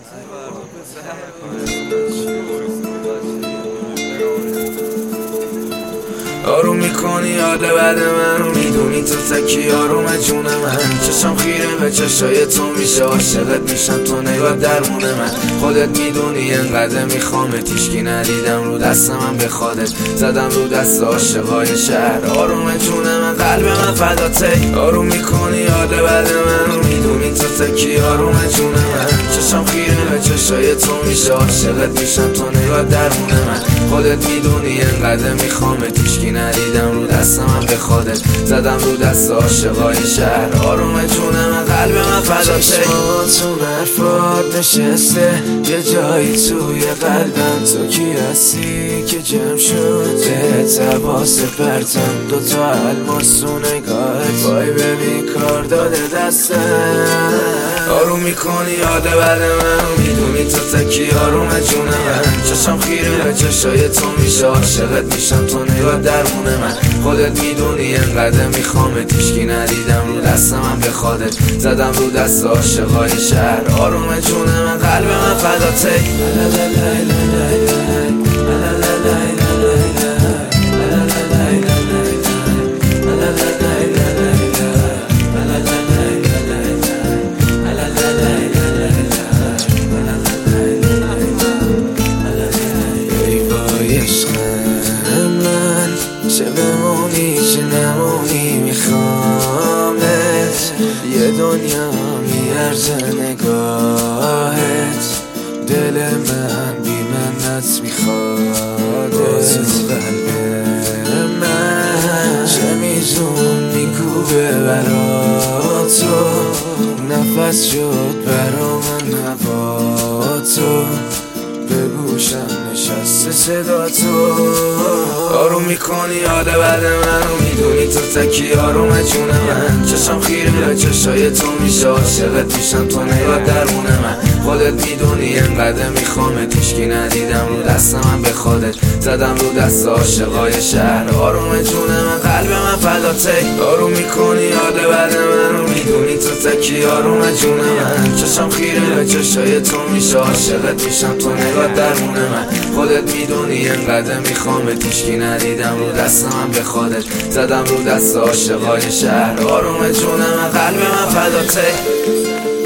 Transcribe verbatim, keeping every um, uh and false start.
آروم میکنی یاد بعد من، میدونی تو تکی آروم جون من. چشم خیره به چشای تو میشه، عاشقت میشم تو نگاه درمون من. خودت میدونی انقدر میخوامت، هیچکی ندیدم رو دست من به خودت، زدم رو دست عاشقای شهر. آروم جون من، قلب من فداته. آروم میکنی یاد بعد من، میدونی تو تکی آروم جون من. چشم خیره به چشای تو میشه، عاشقت میشم تو نگاه درمون من. خودت میدونی انقدر میخوامت، هیچکی ندیدم رو دست من به خودت، زدم رو دست عاشقای شهر. آروم جون من، قلب من فداته. چشماتون حرفات نشسته یه جایی توی قلبم، تو کی هستی که جمع شد بهت حواس پرتم. دوتا الماس تو نگاهت، وای ببین کار داده دستم. آروم میکنی یاد بعد من، میدونی تو تکی آروم جون من. چشم خیره به چشای تو میشه، عاشقت میشم تو نگاه درمون من. خودت میدونی انقدر میخوامت، هیچکی ندیدم رو دست من به خودت، زدم رو دست عاشقای شهر. آروم جون من، قلب من فداته. چه بمونی چه نمونی میخوامت، یه دنیا میارزه نگاهت. دل من بی منت میخواد، تو قلب من چه میزون میکوبه برا تو. نفس شد برا من هوا تو، به گوشم نشسته صدا تو. آروم میکنی یاد بعد من، میدونی تو تکی آروم جون من. چشم خیره به چشای تو میشه، عاشقت میشم تو نگاه درمون من. خودت میدونی انقدر میخوامت، هیچکی ندیدم رو دست من به خودت، زدم رو دست عاشقای شهر. آروم جون من، قلب من فداته. آروم میکنی یاد بعد من، میدونی تو تکی آروم جون من. چشم خیره به چشای تو میشه، عاشقت میشم تو نگاه درمون من. خودت میدونی انقدر میخوامت، هیچکی ندیدم رو دست من به خودت، زدم رو دست عاشقای شهر. آروم جون من، قلب من فداته.